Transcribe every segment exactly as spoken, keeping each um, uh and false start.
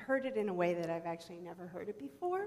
heard it in a way that I've actually never heard it before.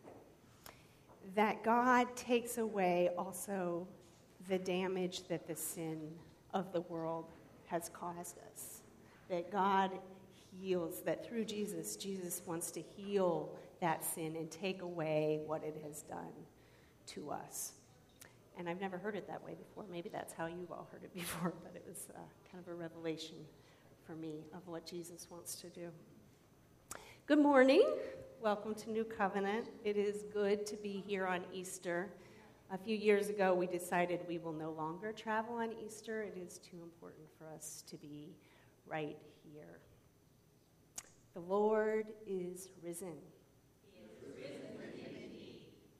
That God takes away also the damage that the sin of the world has caused us. That God heals, that through Jesus, Jesus wants to heal that sin and take away what it has done to us. And I've never heard it that way before. Maybe that's how you've all heard it before, but it was uh, kind of a revelation for me of what Jesus wants to do. Good morning. Welcome to New Covenant. It is good to be here on Easter. A few years ago, we decided we will no longer travel on Easter. It is too important for us to be right here. The Lord is risen. He is risen indeed.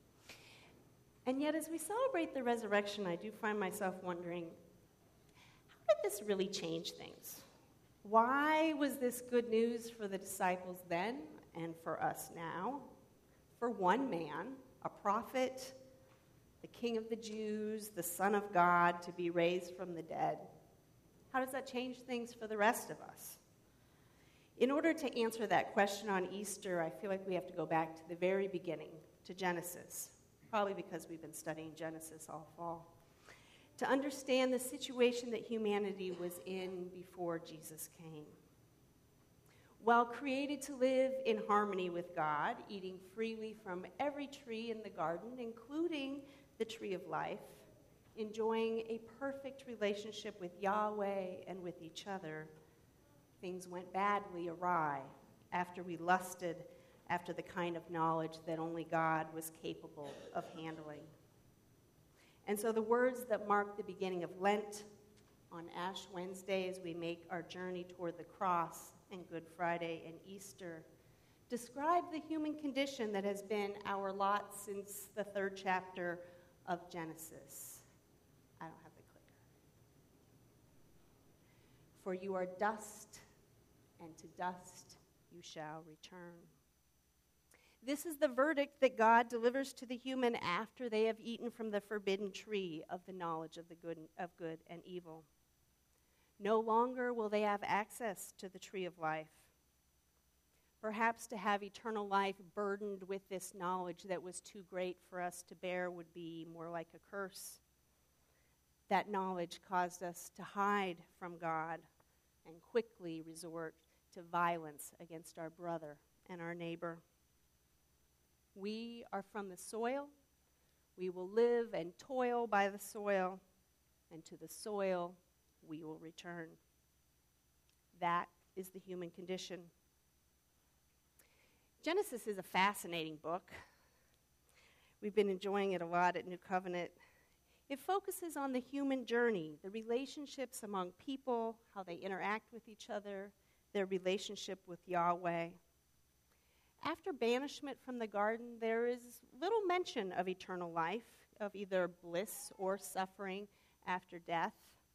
And yet, as we celebrate the resurrection, I do find myself wondering, how did this really change things? Why was this good news for the disciples then and for us now? For one man, a prophet, the King of the Jews, the Son of God, to be raised from the dead. How does that change things for the rest of us? In order to answer that question on Easter, I feel like we have to go back to the very beginning, to Genesis, probably because we've been studying Genesis all fall, to understand the situation that humanity was in before Jesus came. While created to live in harmony with God, eating freely from every tree in the garden, including the tree of life, enjoying a perfect relationship with Yahweh and with each other, things went badly awry after we lusted after the kind of knowledge that only God was capable of handling. And so the words that mark the beginning of Lent on Ash Wednesday as we make our journey toward the cross and Good Friday and Easter describe the human condition that has been our lot since the third chapter of Genesis. I don't have the clicker. For you are dust, and to dust you shall return. This is the verdict that God delivers to the human after they have eaten from the forbidden tree of the knowledge of the good of good and evil. No longer will they have access to the tree of life. Perhaps to have eternal life burdened with this knowledge that was too great for us to bear would be more like a curse. That knowledge caused us to hide from God and quickly resort to violence against our brother and our neighbor. We are from the soil. We will live and toil by the soil, and to the soil we will return. That is the human condition. Genesis is a fascinating book. We've been enjoying it a lot at New Covenant. It focuses on the human journey, the relationships among people, how they interact with each other, their relationship with Yahweh. After banishment from the garden, there is little mention of eternal life, of either bliss or suffering after death.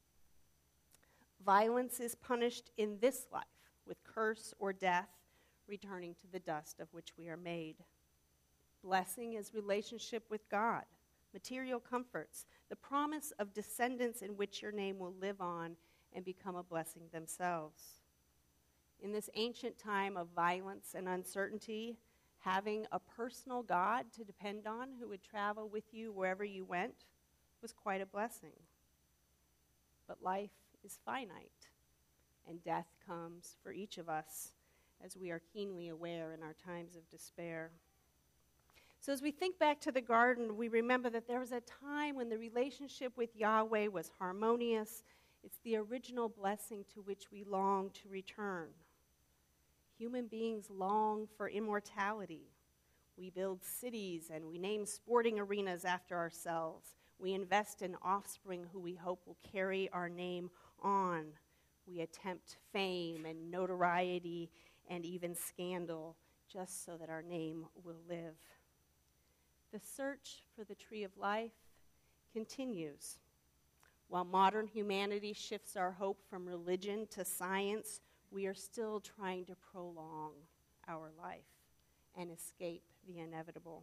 Violence is punished in this life with curse or death, returning to the dust of which we are made. Blessing is relationship with God, material comforts, the promise of descendants in which your name will live on and become a blessing themselves. In this ancient time of violence and uncertainty, having a personal God to depend on who would travel with you wherever you went was quite a blessing. But life is finite, and death comes for each of us, as we are keenly aware in our times of despair. So as we think back to the garden, we remember that there was a time when the relationship with Yahweh was harmonious. It's the original blessing to which we long to return. Human beings long for immortality. We build cities and we name sporting arenas after ourselves. We invest in offspring who we hope will carry our name on. We attempt fame and notoriety and even scandal just so that our name will live. The search for the tree of life continues. While modern humanity shifts our hope from religion to science, we are still trying to prolong our life and escape the inevitable.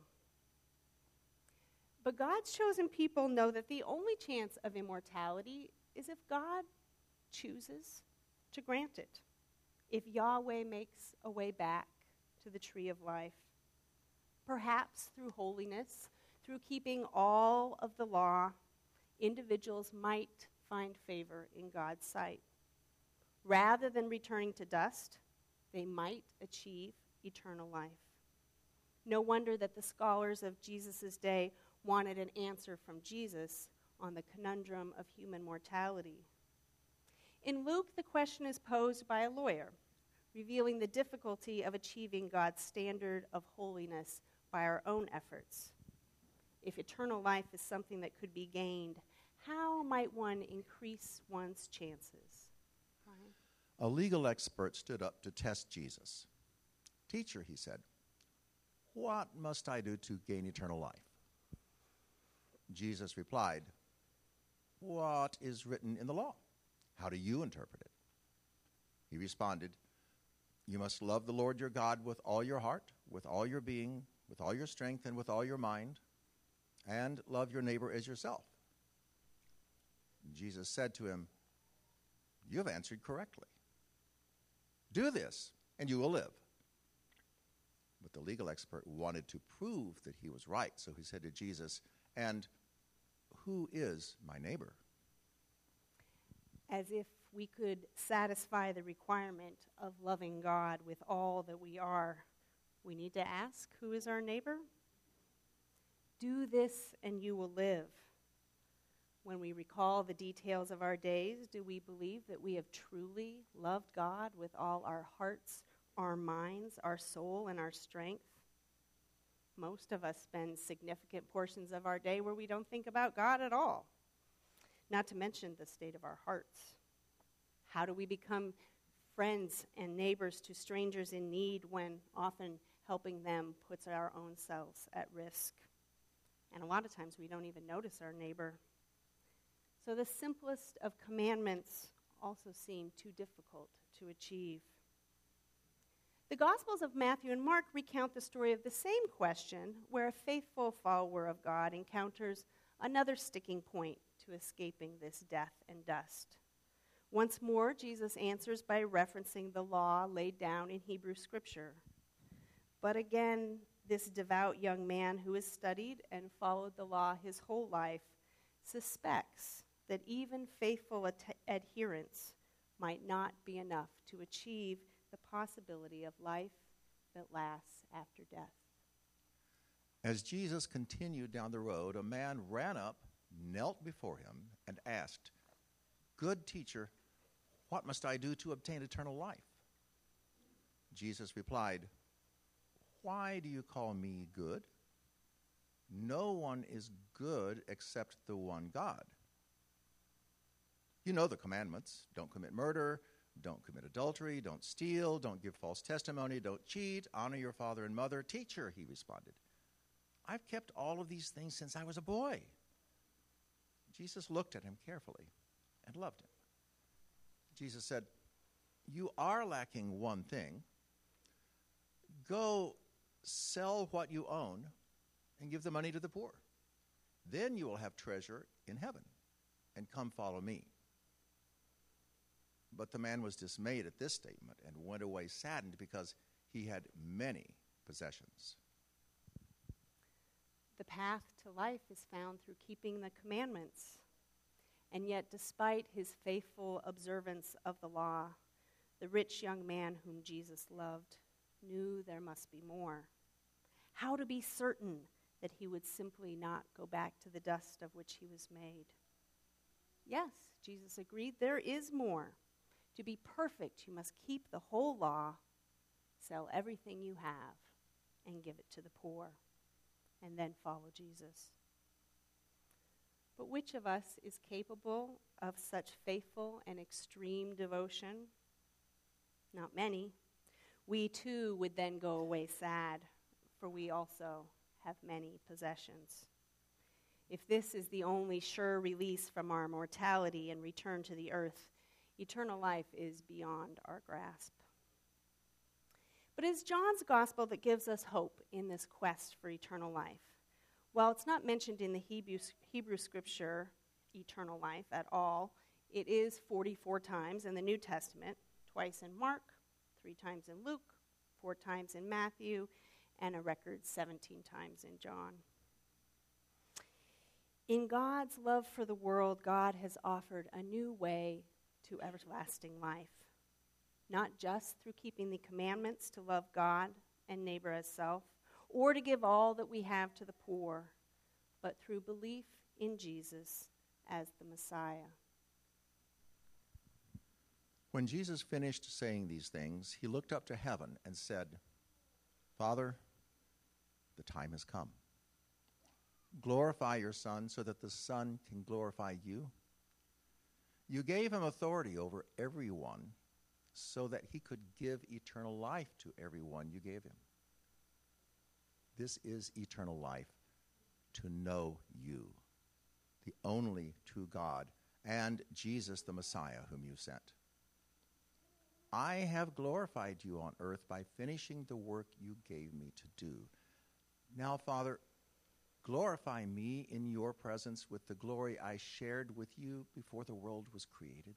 But God's chosen people know that the only chance of immortality is if God chooses to grant it. If Yahweh makes a way back to the tree of life. Perhaps through holiness, through keeping all of the law, individuals might find favor in God's sight. Rather than returning to dust, they might achieve eternal life. No wonder that the scholars of Jesus' day wanted an answer from Jesus on the conundrum of human mortality. In Luke, the question is posed by a lawyer, revealing the difficulty of achieving God's standard of holiness by our own efforts. If eternal life is something that could be gained, how might one increase one's chances? Ryan? A legal expert stood up to test Jesus. "Teacher," he said, "what must I do to gain eternal life?" Jesus replied, "What is written in the law? How do you interpret it?" He responded, "You must love the Lord your God with all your heart, with all your being, with all your strength, and with all your mind, and love your neighbor as yourself." Jesus said to him, "You have answered correctly. Do this, and you will live." But the legal expert wanted to prove that he was right, so he said to Jesus, "And who is my neighbor?" As if we could satisfy the requirement of loving God with all that we are, we need to ask, who is our neighbor? Do this and you will live. When we recall the details of our days, do we believe that we have truly loved God with all our hearts, our minds, our soul, and our strength? Most of us spend significant portions of our day where we don't think about God at all, not to mention the state of our hearts. How do we become friends and neighbors to strangers in need when often helping them puts our own selves at risk? And a lot of times we don't even notice our neighbor. So the simplest of commandments also seem too difficult to achieve. The Gospels of Matthew and Mark recount the story of the same question, where a faithful follower of God encounters another sticking point to escaping this death and dust. Once more, Jesus answers by referencing the law laid down in Hebrew Scripture. But again, this devout young man who has studied and followed the law his whole life suspects that even faithful ad- adherence might not be enough to achieve the possibility of life that lasts after death. As Jesus continued down the road, a man ran up, knelt before him, and asked, "Good teacher, what must I do to obtain eternal life?" Jesus replied, "Why do you call me good? No one is good except the one God. You know the commandments. Don't commit murder, don't commit adultery, don't steal, don't give false testimony, don't cheat, honor your father and mother." "Teacher," he responded, "I've kept all of these things since I was a boy." Jesus looked at him carefully and loved him. Jesus said, "You are lacking one thing. Go sell what you own and give the money to the poor. Then you will have treasure in heaven, and come follow me." But the man was dismayed at this statement and went away saddened because he had many possessions. The path to life is found through keeping the commandments. And yet, despite his faithful observance of the law, the rich young man whom Jesus loved knew there must be more. How to be certain that he would simply not go back to the dust of which he was made? Yes, Jesus agreed, there is more. To be perfect, you must keep the whole law, sell everything you have, and give it to the poor, and then follow Jesus. But which of us is capable of such faithful and extreme devotion? Not many. We too would then go away sad, for we also have many possessions. If this is the only sure release from our mortality and return to the earth, eternal life is beyond our grasp. But it's John's gospel that gives us hope in this quest for eternal life. While it's not mentioned in the Hebrew, Hebrew scripture, eternal life, at all, it is forty-four times in the New Testament, twice in Mark, three times in Luke, four times in Matthew, and a record seventeen times in John. In God's love for the world, God has offered a new way to everlasting life, not just through keeping the commandments to love God and neighbor as self, or to give all that we have to the poor, but through belief in Jesus as the Messiah. When Jesus finished saying these things, he looked up to heaven and said, Father, the time has come. Glorify your Son so that the Son can glorify you. You gave him authority over everyone so that he could give eternal life to everyone you gave him. This is eternal life, to know you, the only true God, and Jesus the Messiah whom you sent. I have glorified you on earth by finishing the work you gave me to do. Now, Father, glorify me in your presence with the glory I shared with you before the world was created.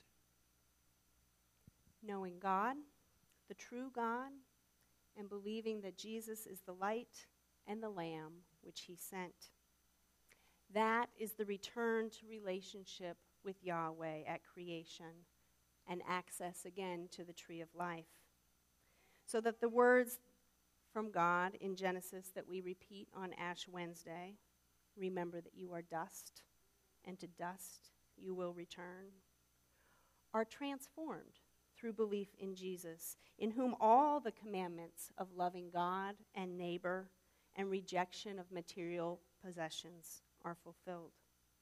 Knowing God, the true God, and believing that Jesus is the light and the Lamb which he sent. That is the return to relationship with Yahweh at creation and access again to the tree of life. So that the words from God in Genesis that we repeat on Ash Wednesday, remember that you are dust, and to dust you will return, are transformed through belief in Jesus, in whom all the commandments of loving God and neighbor and rejection of material possessions are fulfilled.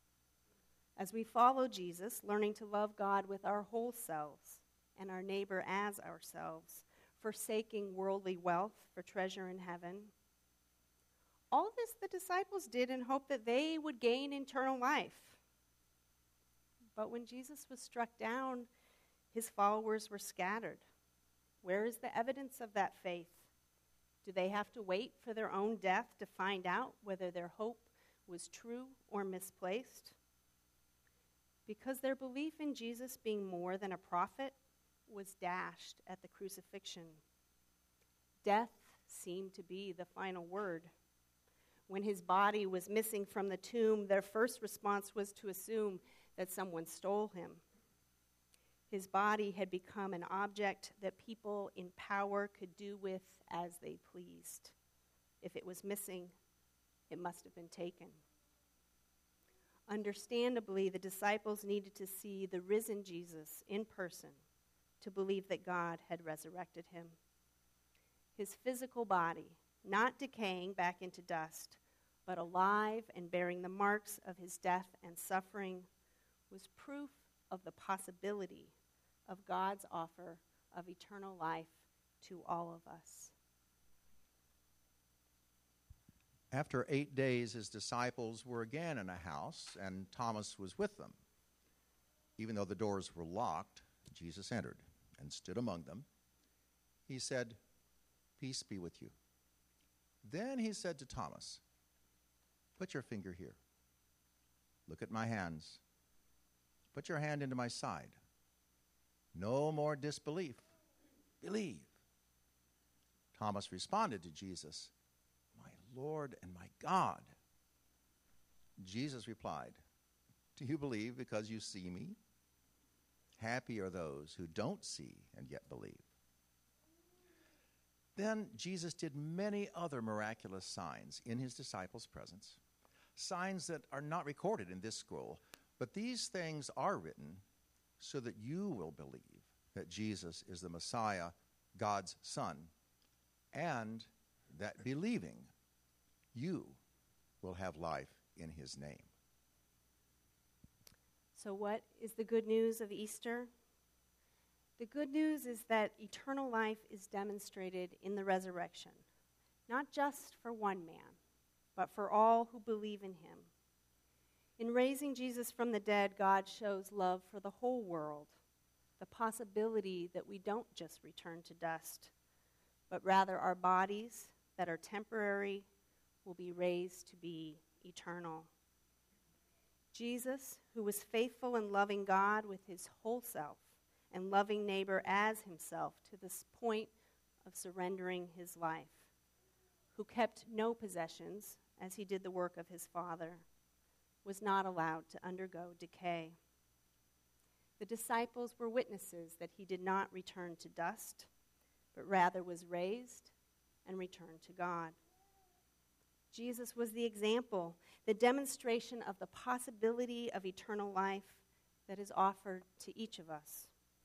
As we follow Jesus, learning to love God with our whole selves and our neighbor as ourselves, forsaking worldly wealth for treasure in heaven. All this the disciples did in hope that they would gain eternal life. But when Jesus was struck down, his followers were scattered. Where is the evidence of that faith? Do they have to wait for their own death to find out whether their hope was true or misplaced? Because their belief in Jesus being more than a prophet was dashed at the crucifixion. Death seemed to be the final word. When his body was missing from the tomb, their first response was to assume that someone stole him. His body had become an object that people in power could do with as they pleased. If it was missing, it must have been taken. Understandably, the disciples needed to see the risen Jesus in person to believe that God had resurrected him. His physical body, not decaying back into dust, but alive and bearing the marks of his death and suffering, was proof of the possibility of God's offer of eternal life to all of us. After eight days, his disciples were again in a house, and Thomas was with them. Even though the doors were locked, Jesus entered and stood among them. He said, "Peace be with you." Then he said to Thomas, "Put your finger here. Look at my hands. Put your hand into my side. No more disbelief. Believe." Thomas responded to Jesus, "My Lord and my God." Jesus replied, "Do you believe because you see me? Happy are those who don't see and yet believe." Then Jesus did many other miraculous signs in his disciples' presence, signs that are not recorded in this scroll, but these things are written so that you will believe that Jesus is the Messiah, God's Son, and that believing, you will have life in his name. So what is the good news of Easter? The good news is that eternal life is demonstrated in the resurrection, not just for one man, but for all who believe in him. In raising Jesus from the dead, God shows love for the whole world, the possibility that we don't just return to dust, but rather our bodies that are temporary will be raised to be eternal. Jesus, who was faithful in loving God with his whole self and loving neighbor as himself to this point of surrendering his life, who kept no possessions as he did the work of his Father, was not allowed to undergo decay. The disciples were witnesses that he did not return to dust, but rather was raised and returned to God. Jesus was the example, the demonstration of the possibility of eternal life that is offered to each of us.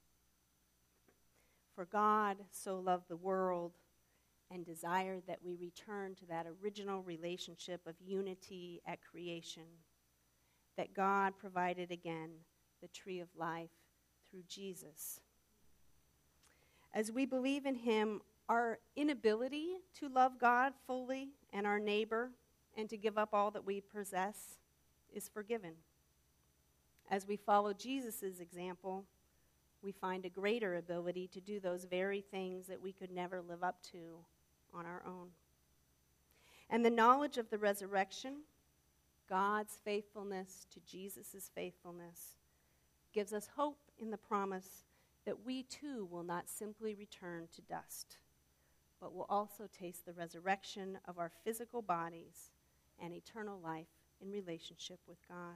For God so loved the world and desired that we return to that original relationship of unity at creation, that God provided again the tree of life through Jesus. As we believe in him, our inability to love God fully and our neighbor and to give up all that we possess is forgiven. As we follow Jesus' example, we find a greater ability to do those very things that we could never live up to on our own. And the knowledge of the resurrection, God's faithfulness to Jesus' faithfulness, gives us hope in the promise that we too will not simply return to dust, but will also taste the resurrection of our physical bodies and eternal life in relationship with God.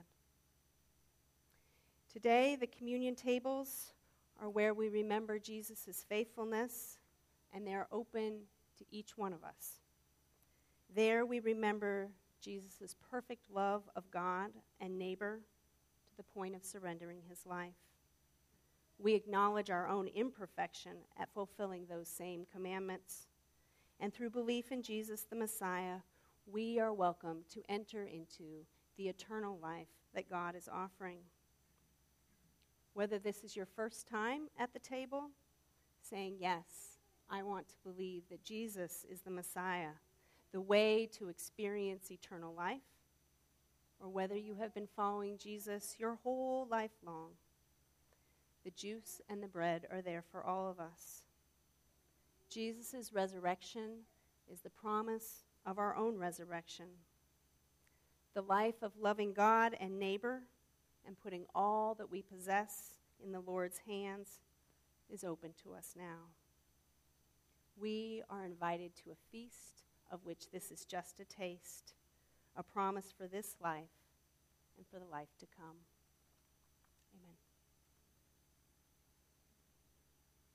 Today, the communion tables are where we remember Jesus' faithfulness, and they are open to each one of us. There we remember Jesus' perfect love of God and neighbor to the point of surrendering his life. We acknowledge our own imperfection at fulfilling those same commandments. And through belief in Jesus the Messiah, we are welcome to enter into the eternal life that God is offering. Whether this is your first time at the table, saying, yes, I want to believe that Jesus is the Messiah, the way to experience eternal life, or whether you have been following Jesus your whole life long, the juice and the bread are there for all of us. Jesus' resurrection is the promise of our own resurrection. The life of loving God and neighbor and putting all that we possess in the Lord's hands is open to us now. We are invited to a feast of which this is just a taste, a promise for this life and for the life to come.